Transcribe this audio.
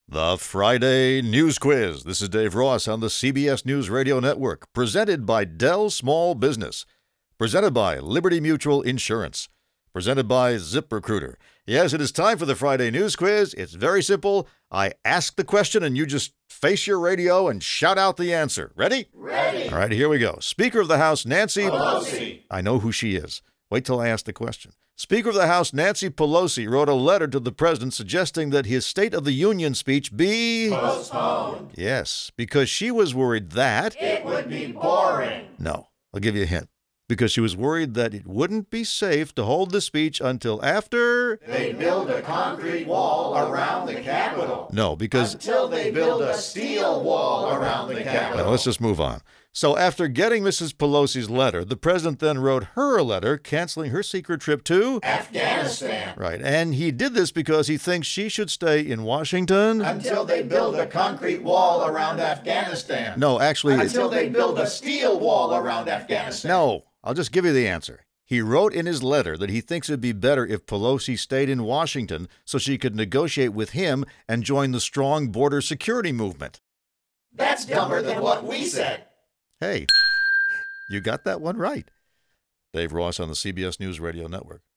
The Friday News Quiz. This is Dave Ross on the CBS News Radio Network, presented by Dell Small Business, presented by Liberty Mutual Insurance, presented by ZipRecruiter. Yes, it is time for the Friday News Quiz. It's very simple. I ask the question and you just face your radio and shout out the answer. Ready? Ready. All right, here we go. Speaker of the House, Nancy Pelosi. I know who she is. Wait till I ask the question. Speaker of the House Nancy Pelosi wrote a letter to the president suggesting that his State of the Union speech be Postponed. Yes, because she was worried that It would be boring. No, I'll give you a hint. Because she was worried that it wouldn't be safe to hold the speech until after They build a concrete wall around the Capitol. No, because Until they build a steel wall around the Capitol. Well, let's just move on. So after getting Mrs. Pelosi's letter, the president then wrote her a letter canceling her secret trip to Afghanistan. Right, and he did this because he thinks she should stay in Washington. Until they build a concrete wall around Afghanistan. No, actually, Until they build a steel wall around Afghanistan. No, I'll just give you the answer. He wrote in his letter that he thinks it'd be better if Pelosi stayed in Washington so she could negotiate with him and join the strong border security movement. That's dumber than what we said. Hey, you got that one right. Dave Ross on the CBS News Radio Network.